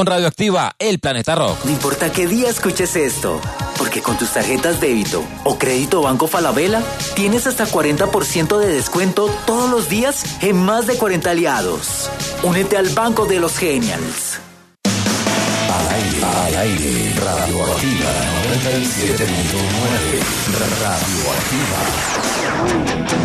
Radioactiva, el planeta rock. No importa qué día escuches esto, porque con tus tarjetas débito o crédito Banco Falabella tienes hasta 40% de descuento todos los días en más de 40 aliados. Únete al Banco de los Genials. Al aire, Radioactiva 97.9, Radioactiva.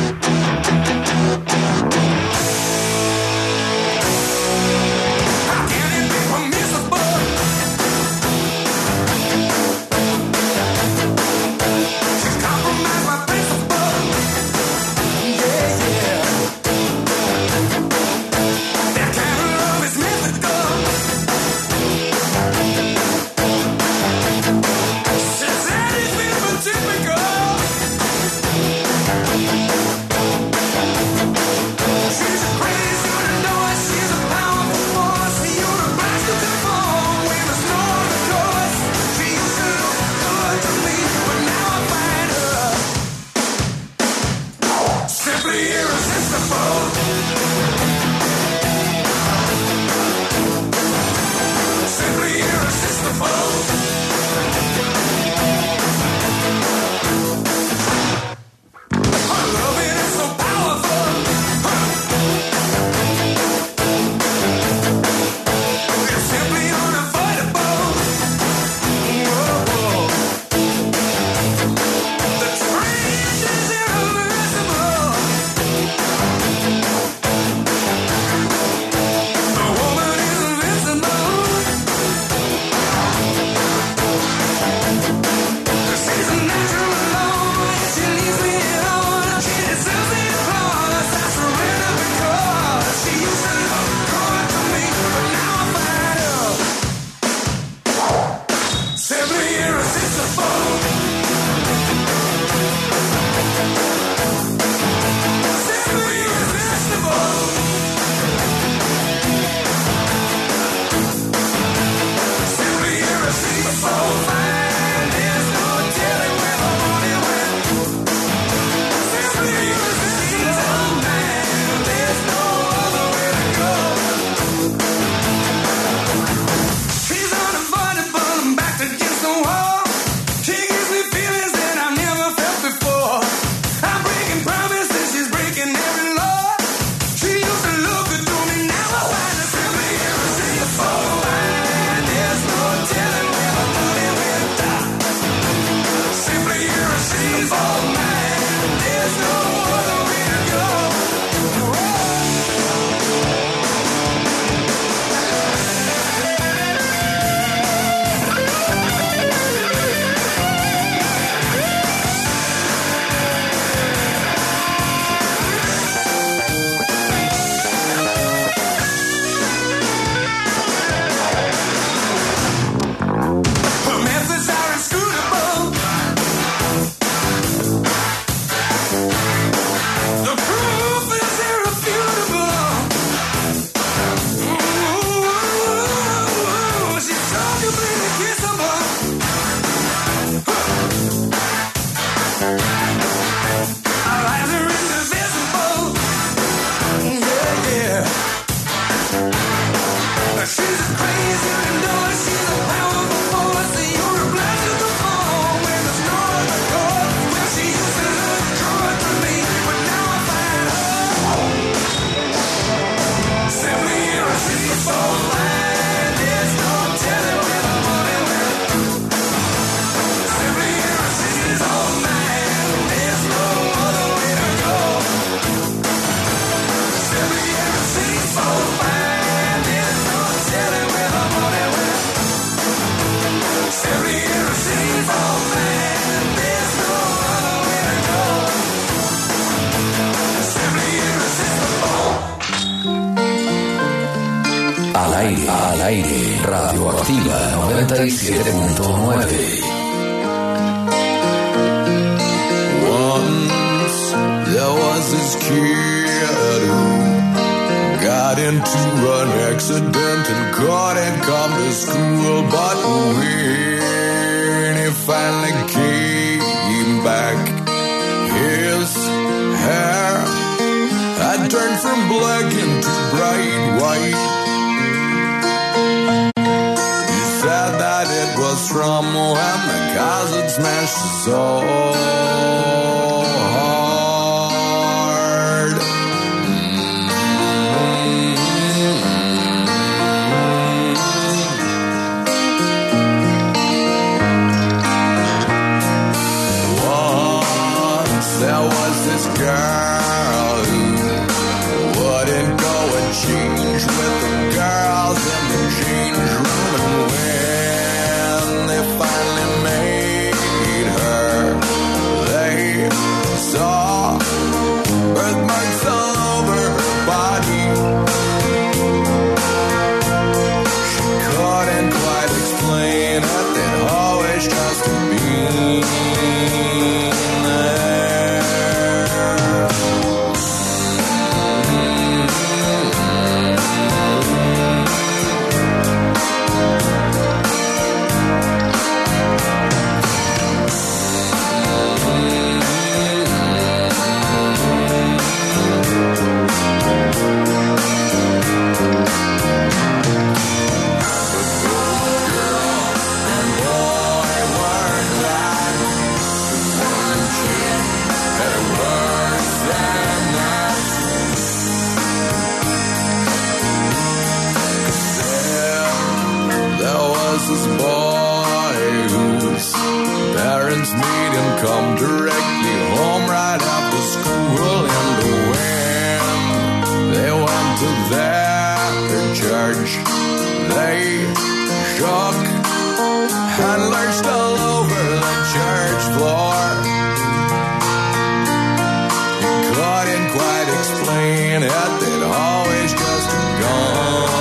Al aire, Radioactiva 97.9. Once there was this kid who got into an accident and couldn't come to school, but when he finally came back, his hair had turned from black into bright white. from when the cars had smashed us so hard. Once there was this girl who wouldn't go and change with the girls in the change room, and when they finally made her, they saw birthmarks all over her body. She couldn't quite explain it, they'd always just been there. This boy whose parents made him come directly home right after school, and when they went to their church, they shook and lurched all over the church floor. He couldn't quite explain it, they'd always just gone.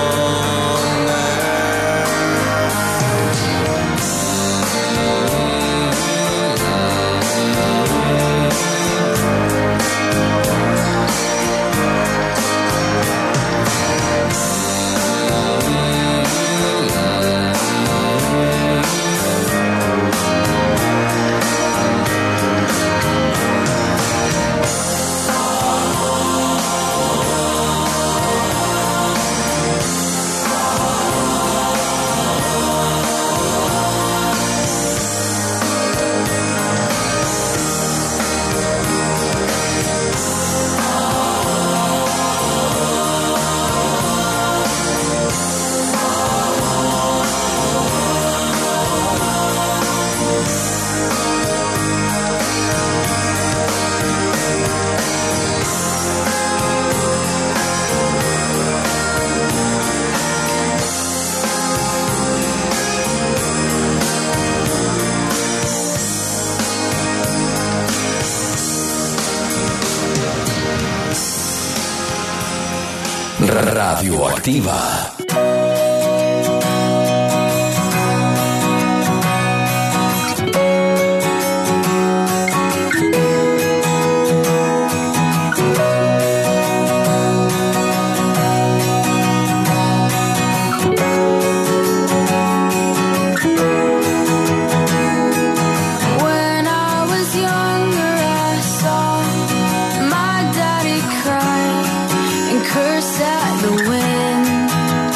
Radioactiva. Curse at the wind.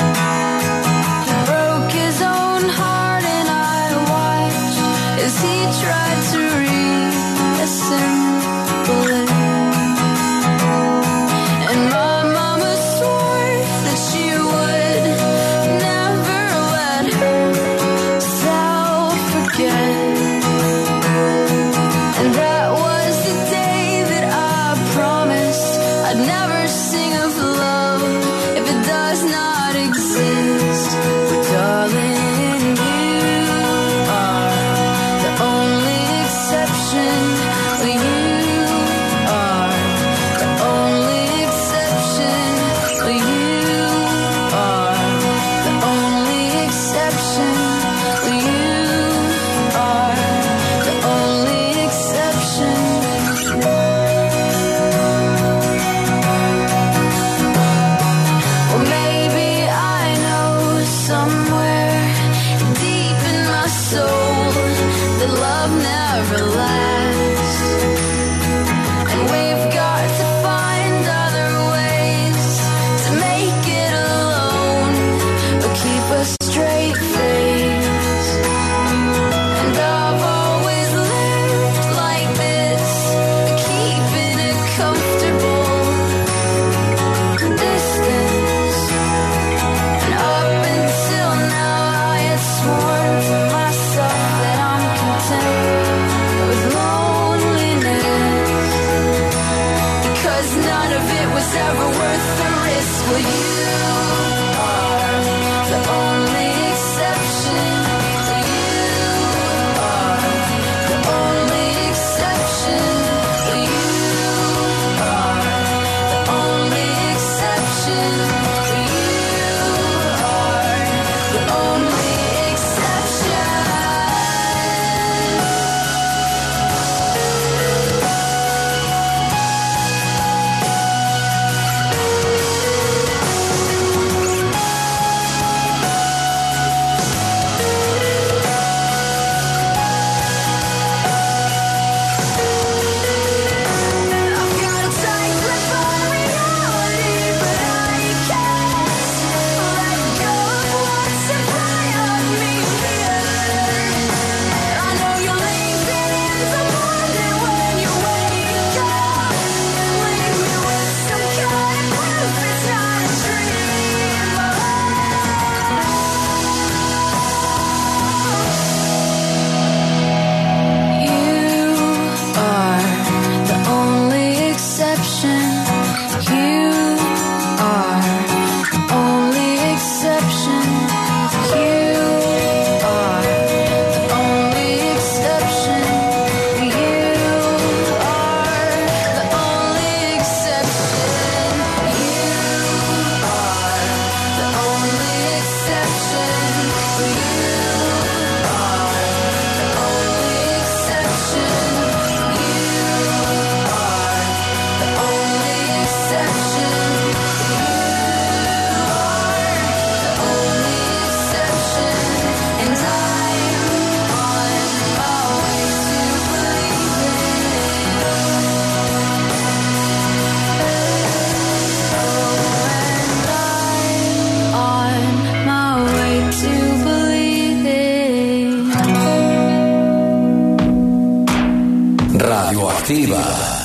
Radioactiva.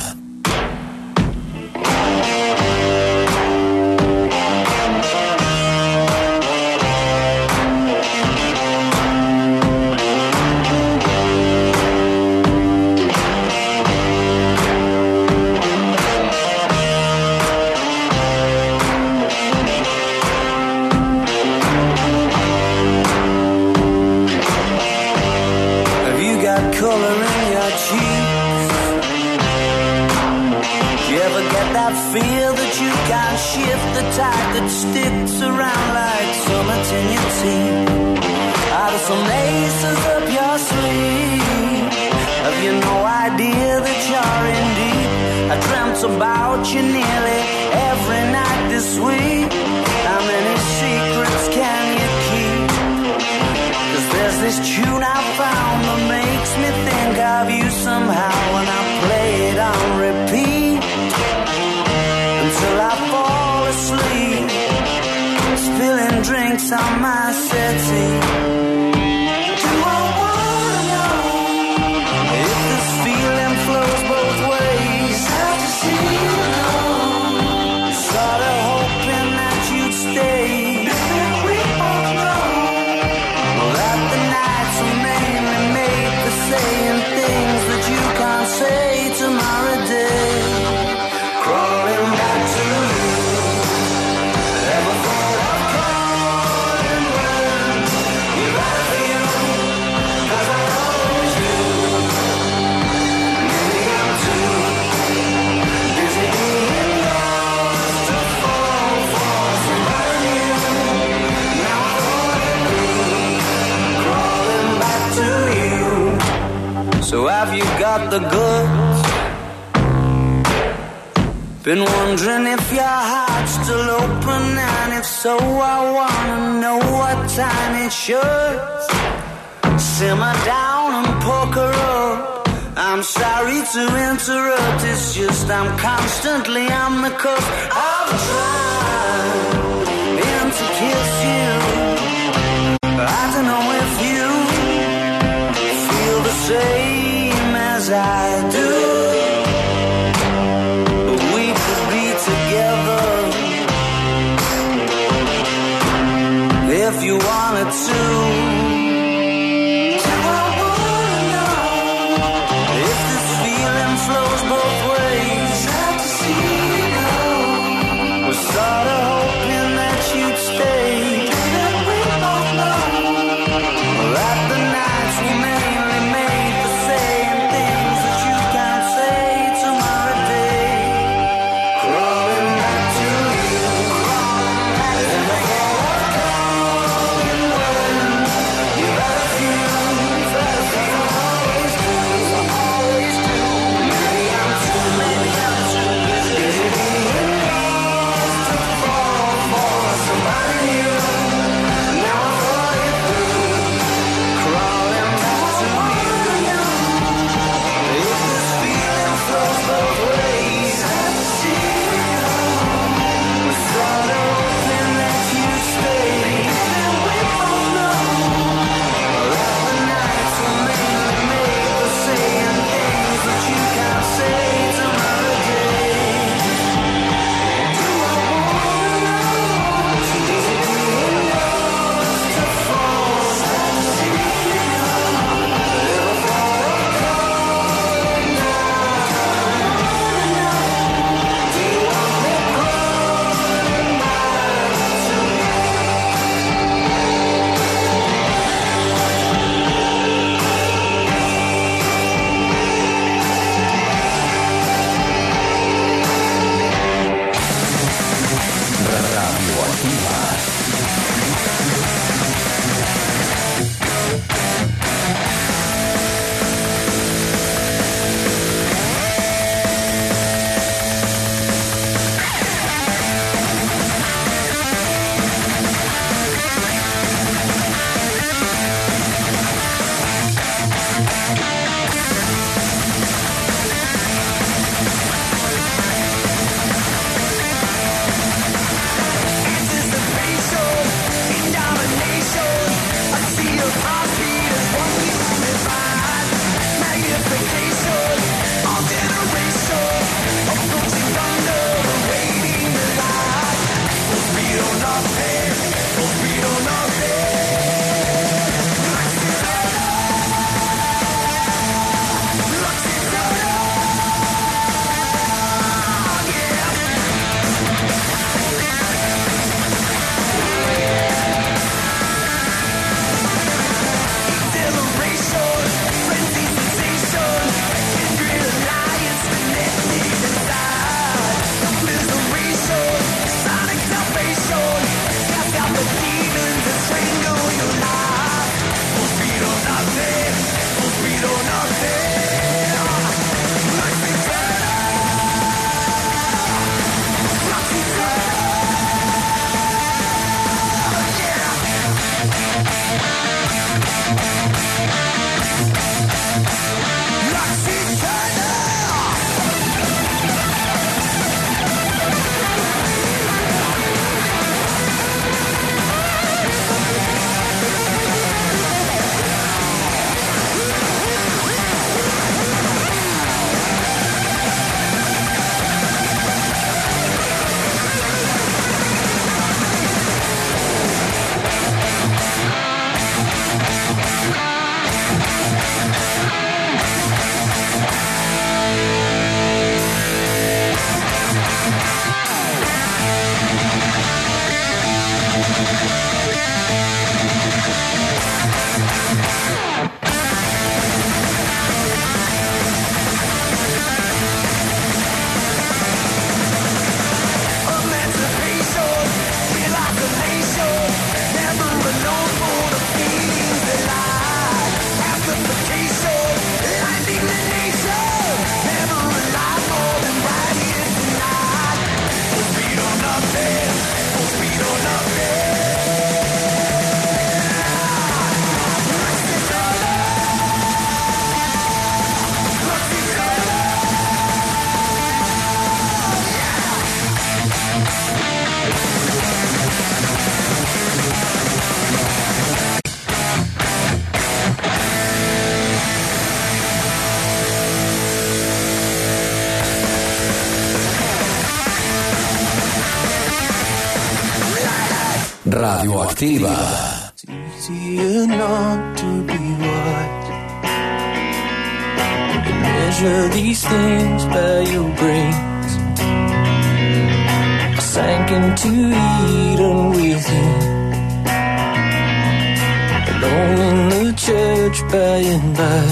Feel that you can't shift the tide that sticks around like summit in your teeth. Out of some aces up your sleeve. Have you no idea that you're in deep? I dreamt about you nearly every night this week. How many secrets can you keep? 'Cause there's this tune I found that makes me think of you somehow when I play it on repeat. Till I fall asleep, spilling drinks on my settee. Do I wanna know if this feeling flows both ways? Have to see you know. Sort of hoping that you'd stay. Maybe we both know that the nights are mainly made for saying things that you can't say tomorrow day. Crawling back to you. Never thought I'd calling when you're right for you. 'Cause I always knew. Maybe I'm too busy being lost to fall for somebody new. Now I wanna be crawling back to you. So have you got the goods? Been wondering if your heart's still open, and if so, I wanna know what time it should. Simmer down and poker up. I'm sorry to interrupt, it's just I'm constantly on the cusp of trying to kiss you. I don't know if you feel the same as I do. If you wanted to. Do I wanna know if this feeling flows both ways? Have to see you know. We're sort of hoping that you'd stay. And we both know that the nights were mainly made for saying things that you can't say tomorrow day. Crawling back to you. Crawling back to you. Radioactiva. It's easier not to be wise. You measure these things by your brains. I sank into Eden with you, alone in the church by and by.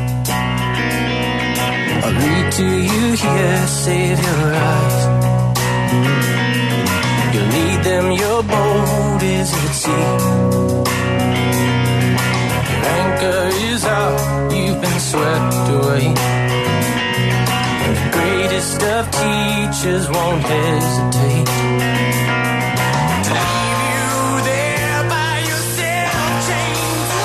I read to you here, save your eyes. You'll need them, your boat is at sea. Your anchor is out, you've been swept away. The greatest of teachers won't hesitate to leave you there by yourself, chained to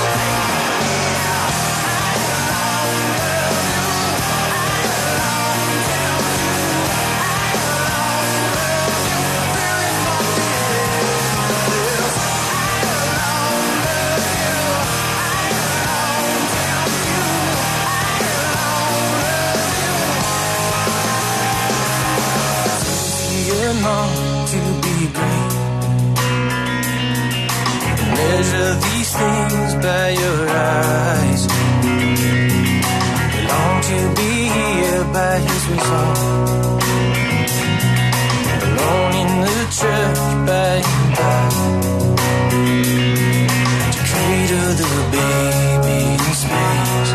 to be great. Measure these things by your eyes. We long to be here by his result, alone in the church by and by, to cradle the baby in space.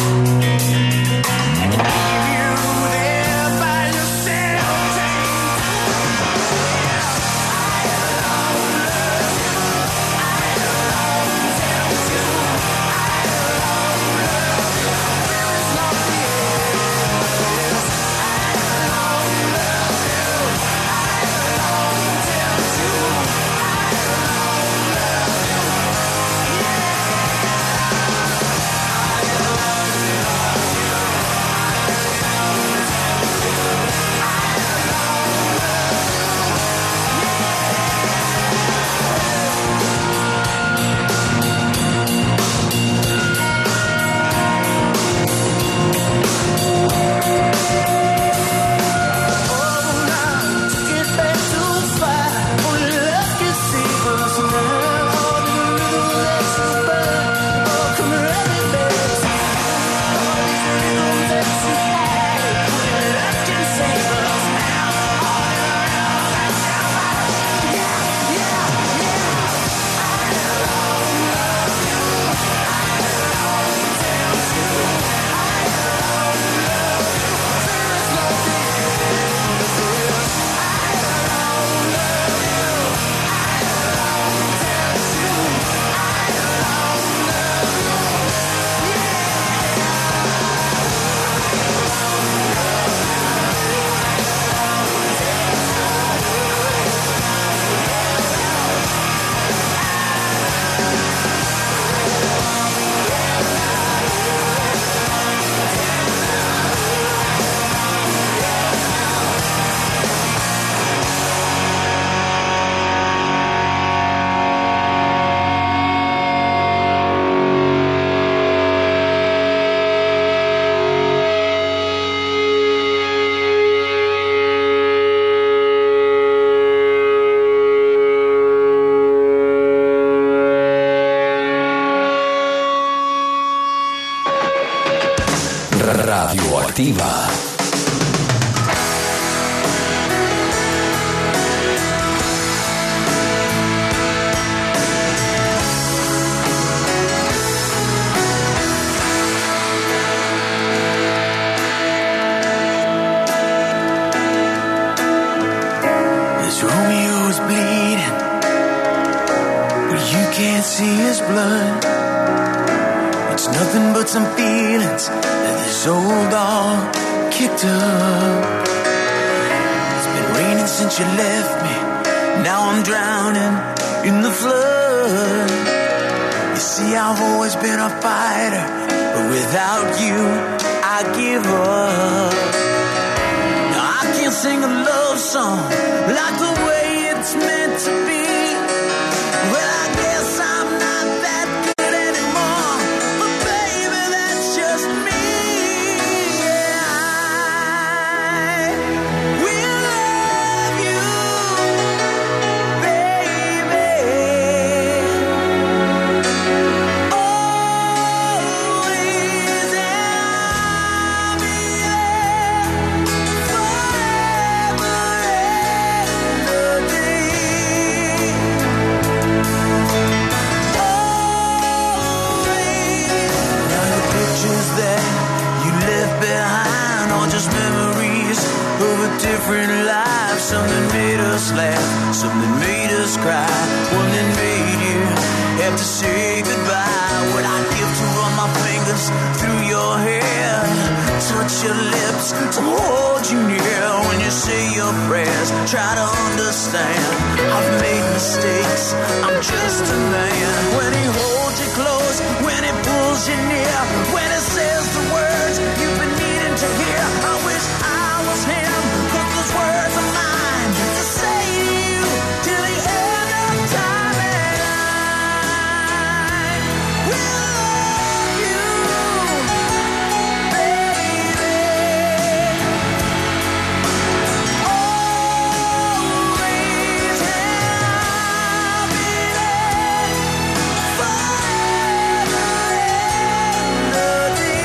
Radioactiva. This Romeo's bleeding, but you can't see his blood. It's nothing but some feelings that this old dog kicked up. It's been raining since you left me. Now I'm drowning in the flood. You see, I've always been a fighter, but without you, I give up. Now I can't sing a love song like the way it's meant to be. Well, I guess I'm not that good anymore, but baby, that's just me. Yeah, I will love you, baby. different lives. Something made us laugh, something made us cry, one that made you have to say goodbye. What I'd give to run my fingers through your hair, touch your lips, to hold you near. When you say your prayers, try to understand. I've made mistakes, I'm just a man. When he holds you close, when he pulls you near, when he says the words you've been needing to hear. I wish I was him, 'cause those words are mine to say to you till the end of time. And I will love you, baby, always, and I'll be there forever and a day.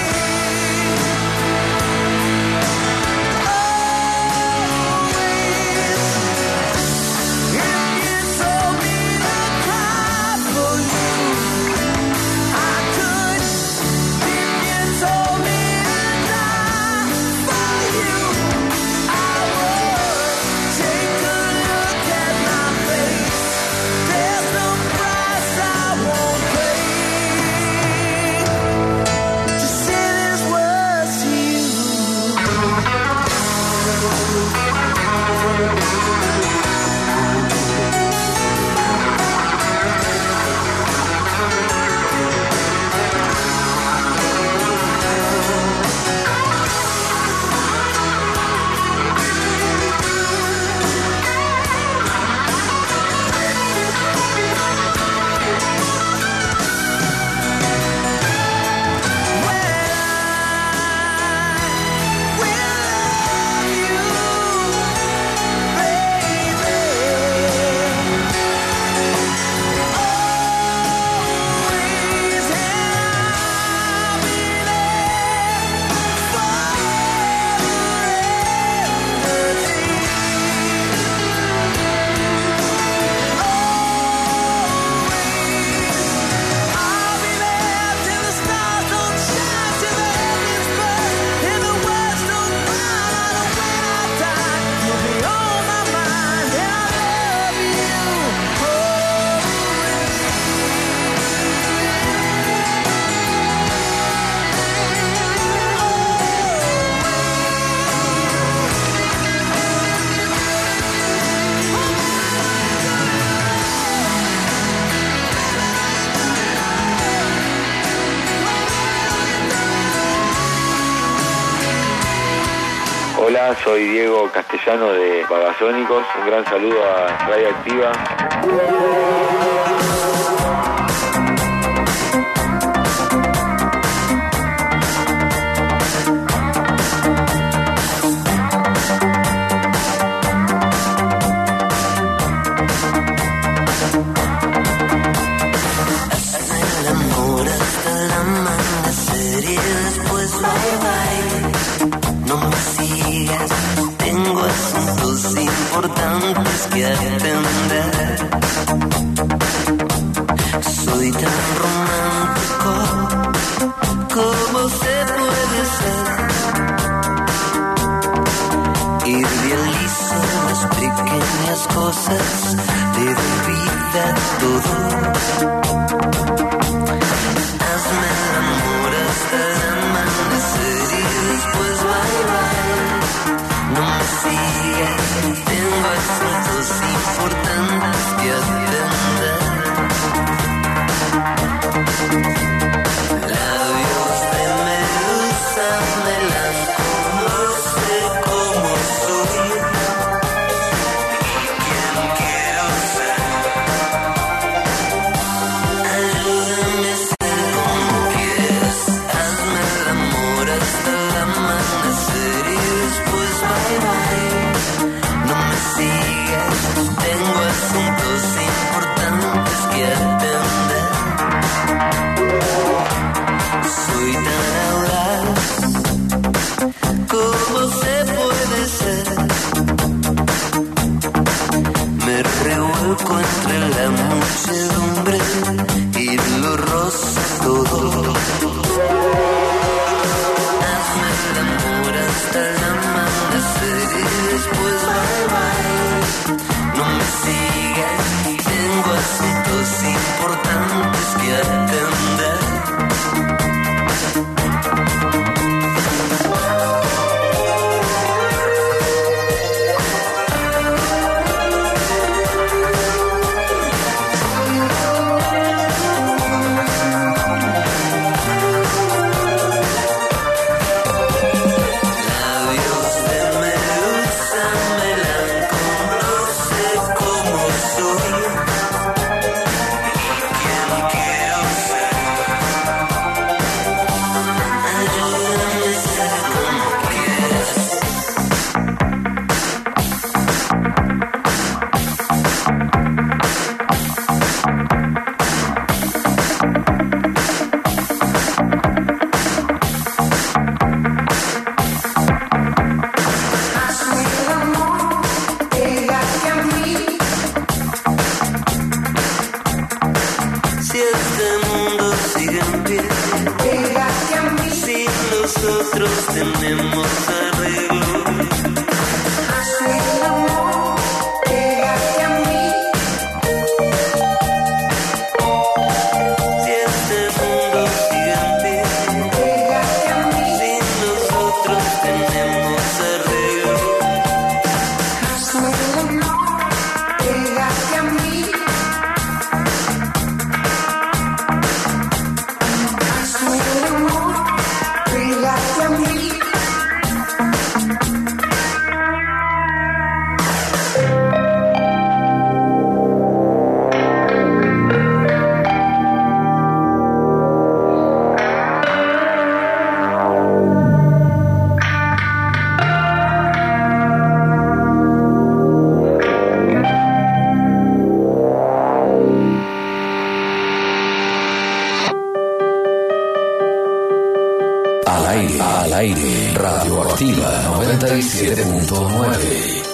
Hola, soy Diego Castellano de Babasónicos. Un gran saludo a Radioactiva. Tengo asuntos importantes que atender. Soy tan romántico como se puede ser. Idealizo las pequeñas cosas, le doy vida a todo. Hazme el amor hasta el amanecer y después bye bye. No me sigas, tengo asuntos importantes que atender. Labios de medusa me las conoce como soy y quién quiero ser. Ayúdame a ser como quieras, hazme el amor hasta el amanecer y después bye bye. No me sigas, tengo asuntos importantes que atender. mundo sigue en pie, pégate a mí. Si nosotros tenemos arreglo, hazme el amor, pégate a mí. Si este mundo sigue en pie, pégate a mí. Si nosotros tenemos arreglo, hazme el amor, pégate a mí. Hazme el amor, pégate a mí. Al aire, Radioactiva 97.9.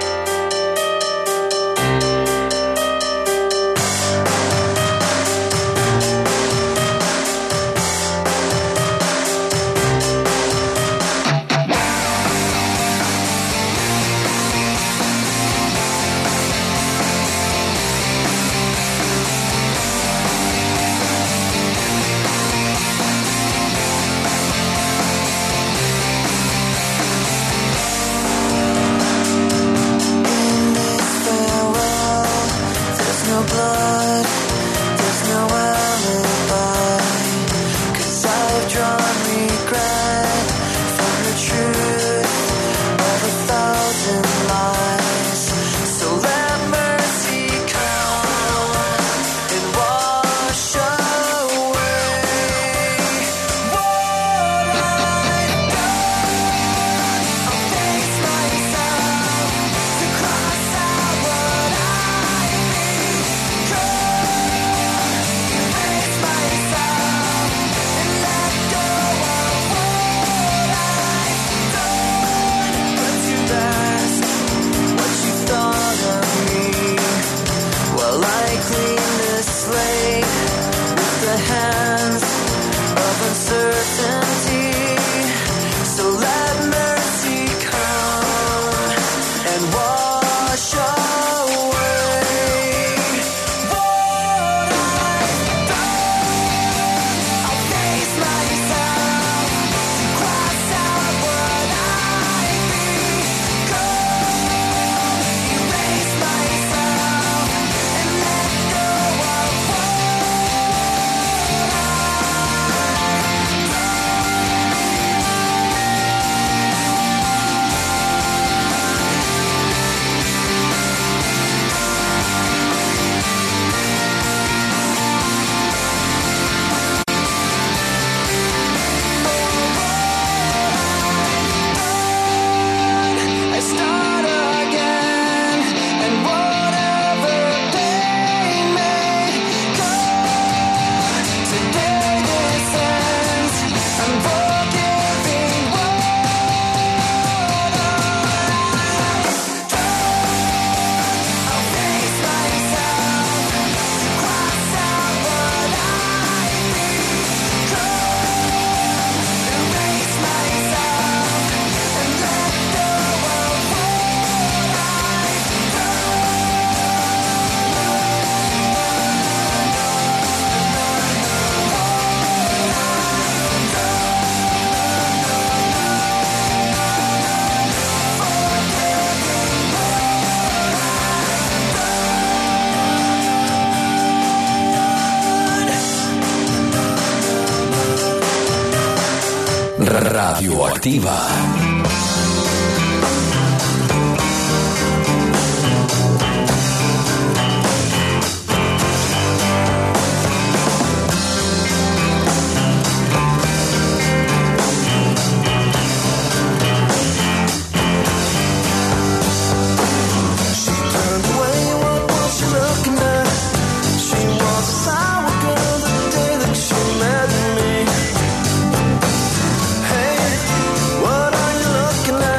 Radioactiva. What are you looking at?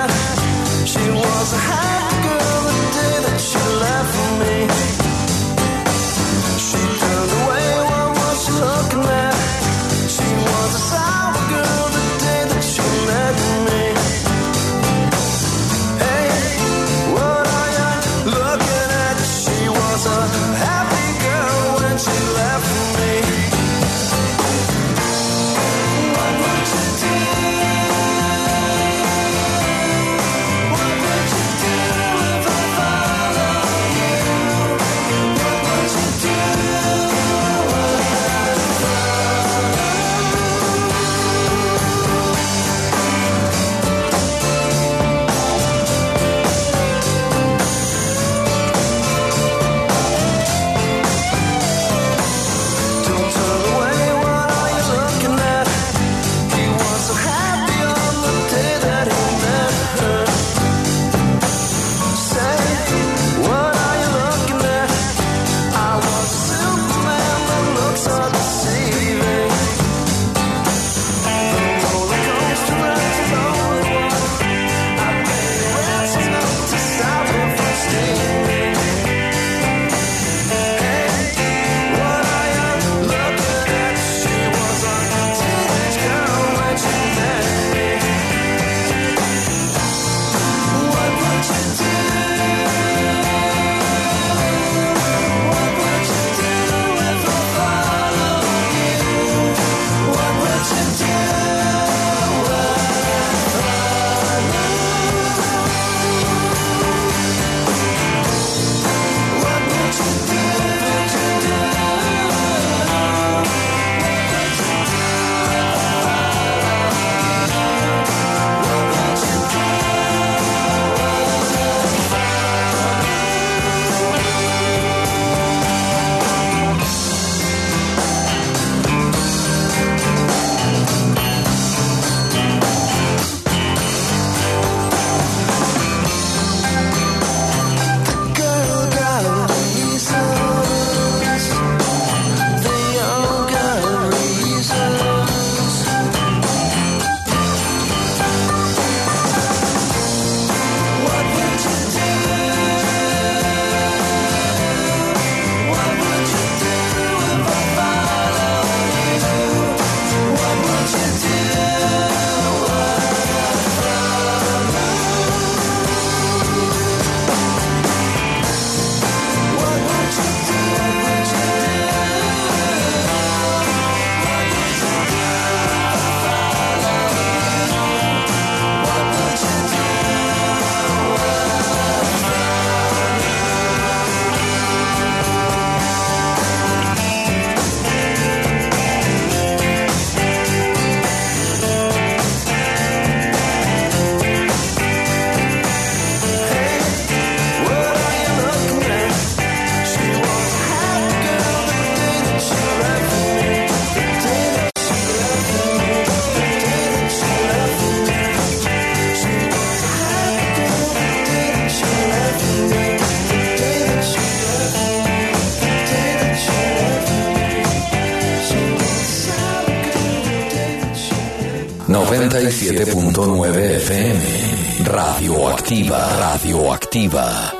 97.9 FM. Radioactiva. Radioactiva.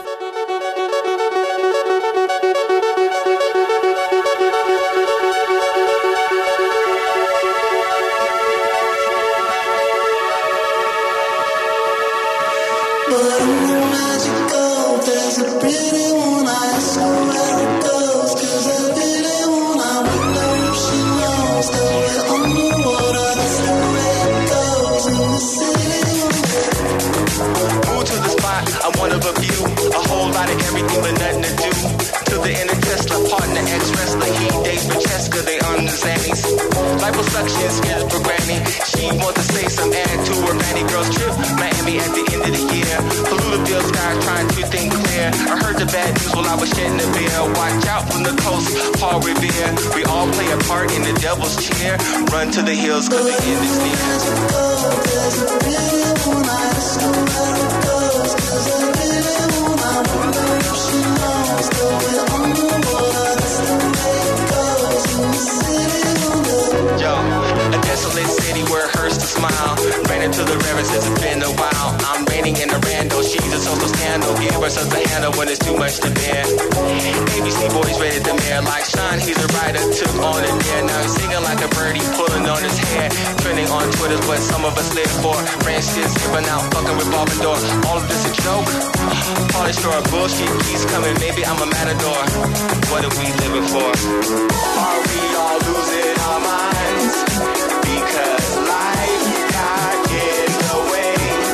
Liposuction skills for granny. She wants to say some add to her Manny girls trip Miami at the end of the year. Polluted skies trying to think clear. I heard the bad news while I was shedding a beer. Watch out from the coast, Paul Revere. We all play a part in the devil's chair. Run to the hills cause the end is near. There's a really wanna ask her where it goes. Cause I really wanna wonder if she knows that we're underwater. That's the way it goes in the city. Yo, a desolate city where it hurts to smile. Ran into the river since it's been a while. I'm raining in a rando, she's a social scandal. Give her such a handle when it's too much to bear. ABC boys rated the mayor like Sean, he's a writer, took on it there. Now he's singing like a birdie, pulling on his hair. Trending on Twitter's what some of us live for. Ranch shit skipping out, fucking revolving door. All of this a joke? Polish for a bullshit keeps coming, maybe I'm a matador. What are we living for? Are we all losing our minds? Because life got in the way.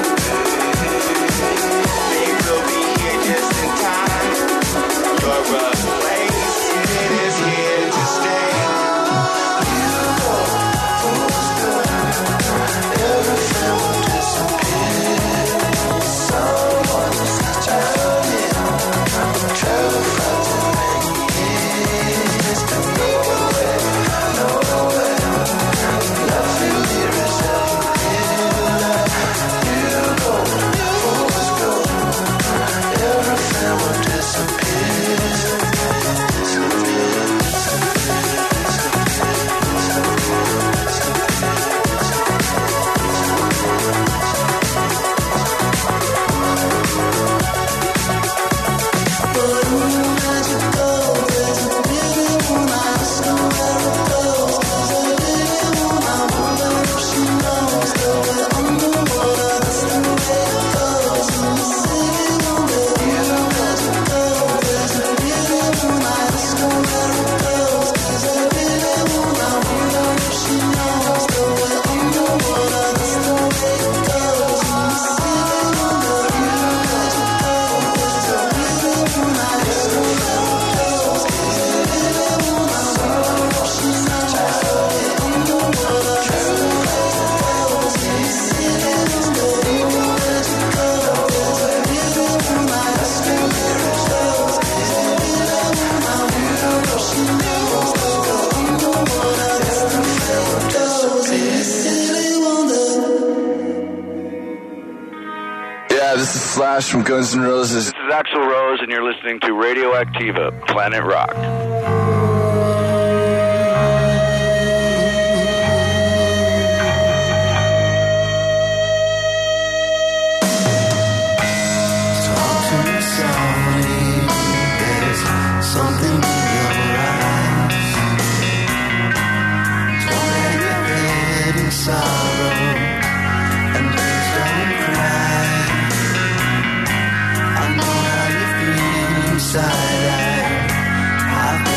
They will be here just in time. Your replacement is here to stay. You go everything will disappear. Someone's traveling, travel for too many years to nowhere, nowhere. Nothing here is ever clear. You go, fools go, everything will disappear. Slash from Guns N' Roses. This is Axl Rose, and you're listening to Radioactiva, Planet Rock. Talk to me softly, there's something in your eyes. Don't hang your head in sorrow, and please don't cry. I know how you feel inside. I've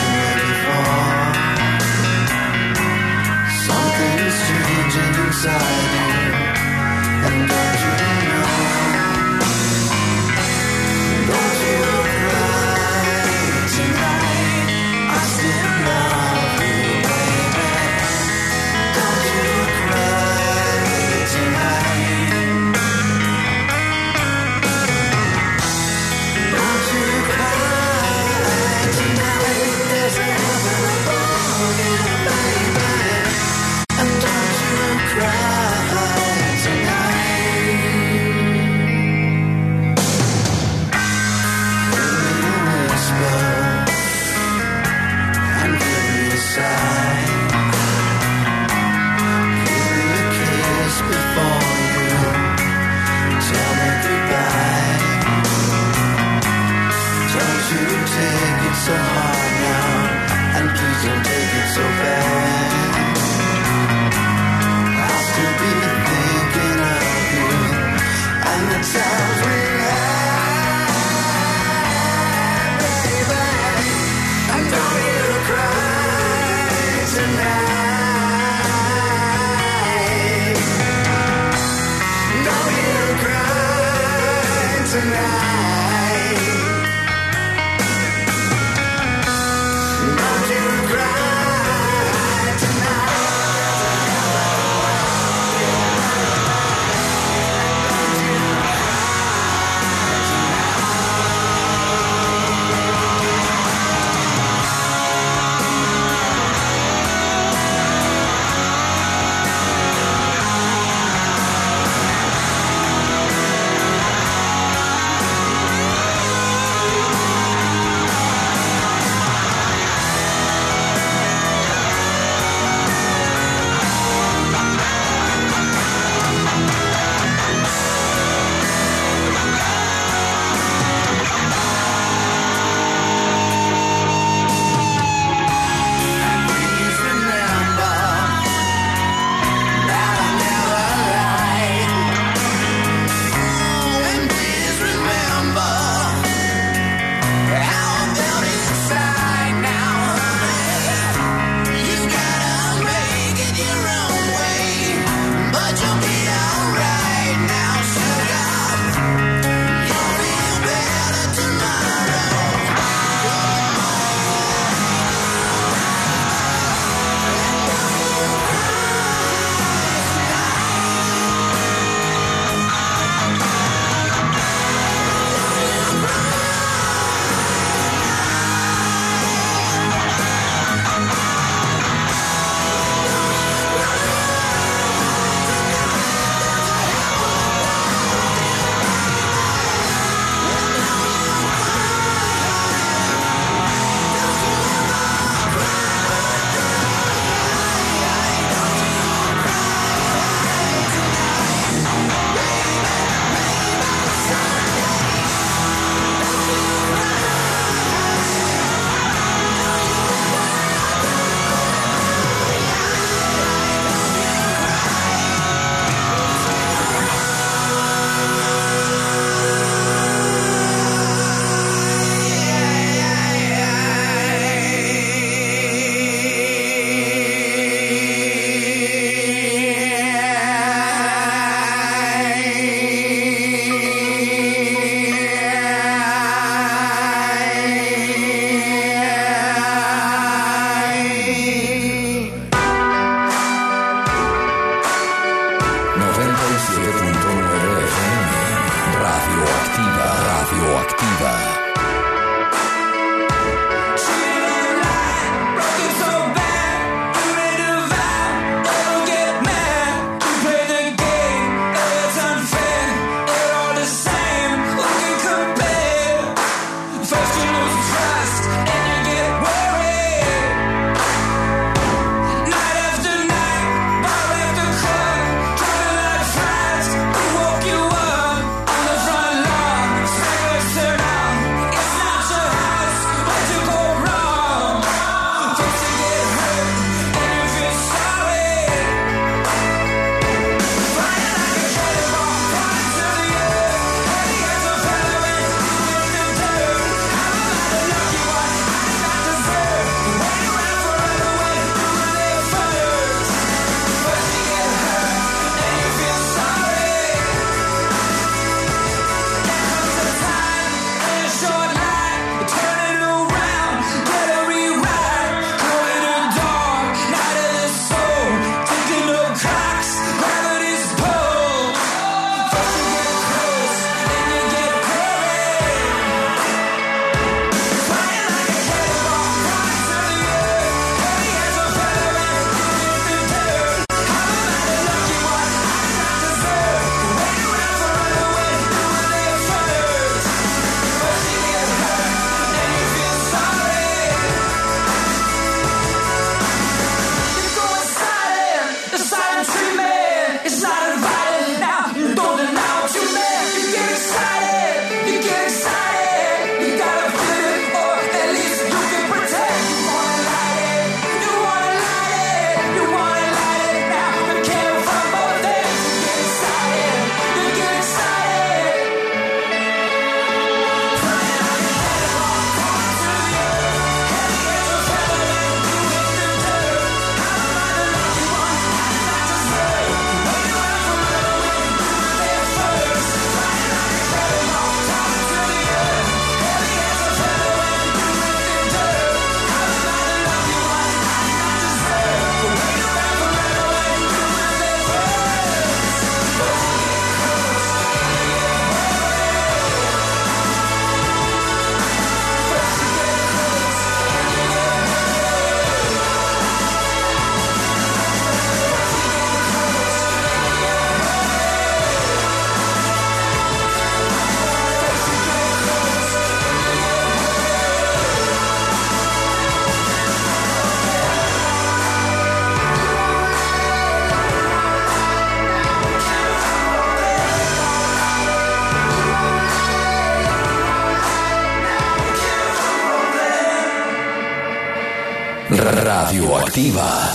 Radioactiva.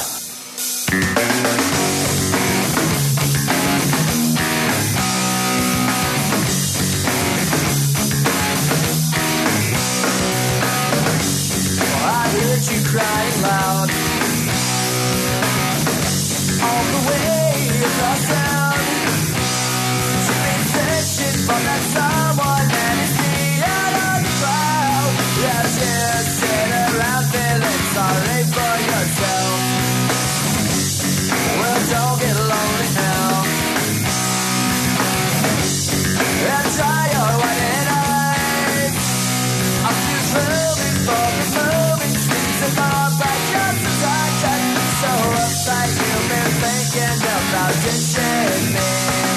You crying loud all the way across town. You've been searching for that someone and it's the end of the crowd. Yeah, just sit around feeling sorry for yourself. Well, don't get lonely now. And try your white eyes. I'm just moving for the moving streets of my back. Just as I can. So uptight you've been thinking about ditching me.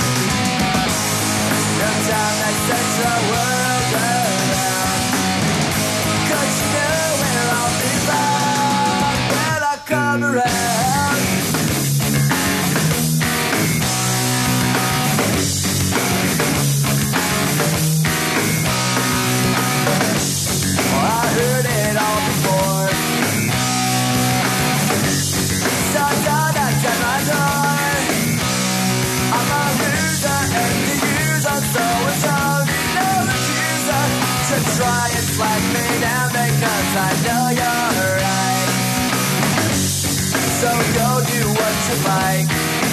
No time that sets the world around. 'Cause you know where I'll be back when I come around. I heard it all before. So don't at my door. I'm a loser and the user, so it's only no accuser to try and flag me down because I know you're right. So go do what you like.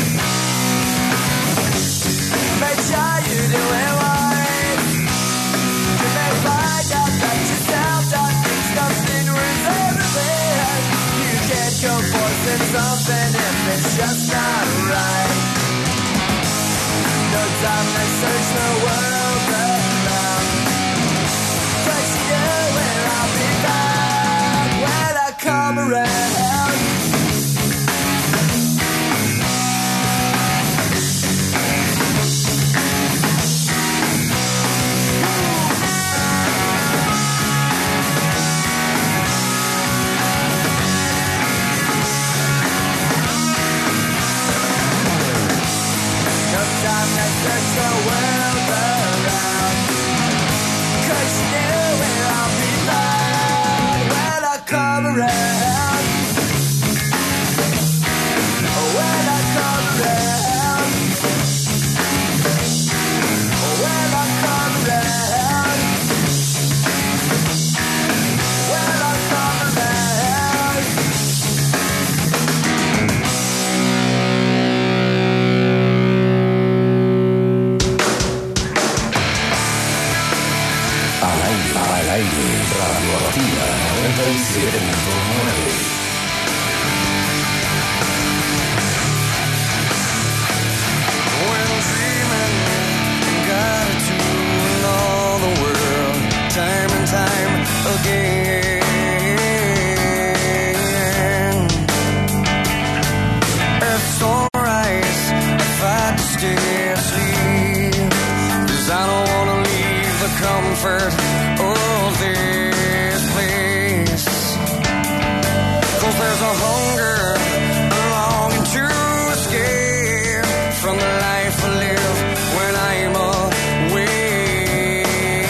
Make sure you do it right. You may find out that yourself don't think nothing ruins everything. You can't go forcing something if it's just not right. No time to search the world around. 'Cause you know where I'll be back when I come around. Time to search the world around. 'Cause you know where I'll be back when I come around. When I come around. When I come around. When I come around. Al aire, Radioactiva 97.9. When dreaming, got to know the world time and time again. It's alright if I stay asleep, 'cause I don't wanna leave the comfort of this place. 'Cause there's a hunger, a longing to escape from the life I live when I'm away.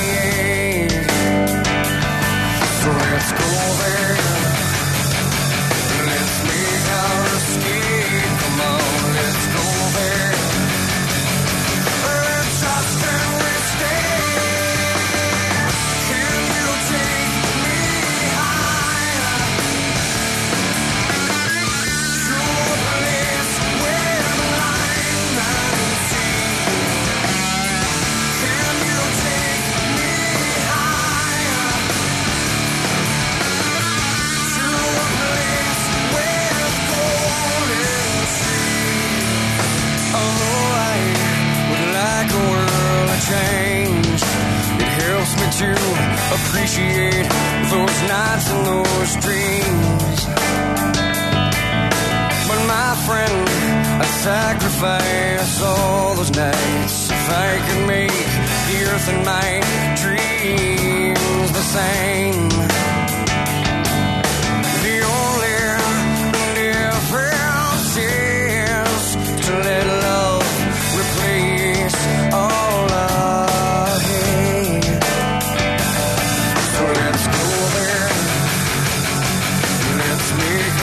So let's go there. Let's make our escape. Come on, let's go there. Let's trust and we stay. Can you take me higher? To a place where the line runs deep. Can you take me higher? To a place where the golden stream. Although I would like a world to change, it helps me to appreciate those nights and those dreams. But my friend, I'd sacrifice all those nights if I could make the earth and my dreams the same. The only difference is to let love replace all our hate. So let's go there. Let's make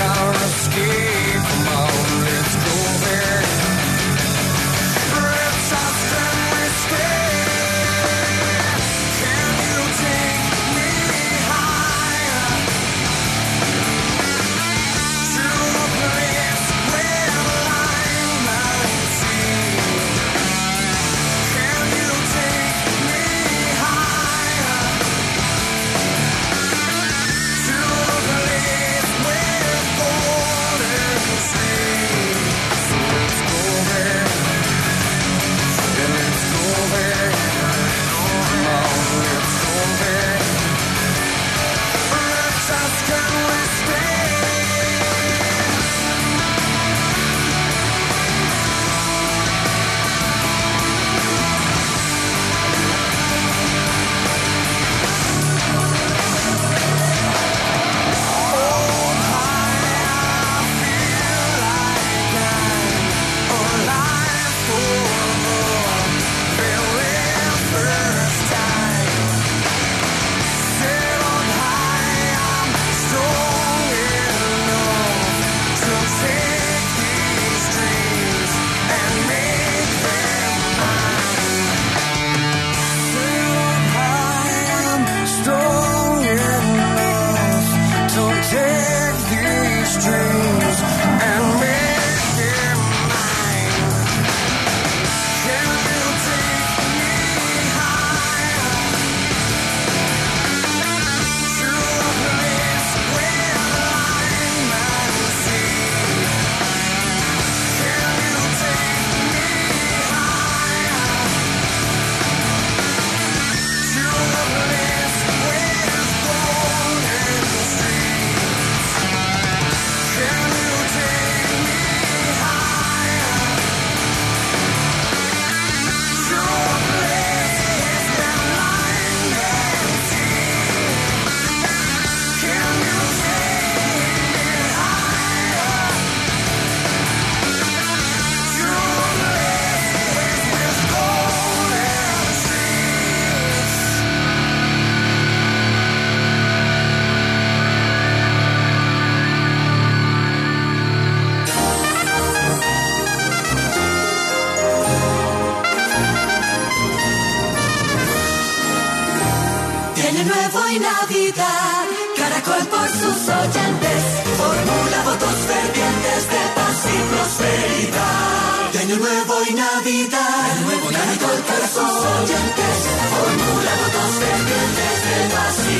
Navidad. Caracol por sus oyentes formula votos fervientes de paz y prosperidad. De Año Nuevo y Navidad. Caracol por sus oyentes formula votos fervientes de paz y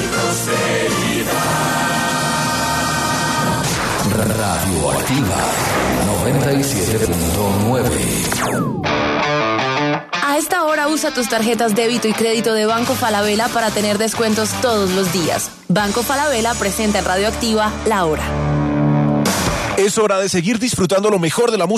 prosperidad. Radioactiva 97.9. A esta hora usa tus tarjetas débito y crédito de Banco Falabella para tener descuentos todos los días. Banco Falabella presenta en Radioactiva La Hora. Es hora de seguir disfrutando lo mejor de la música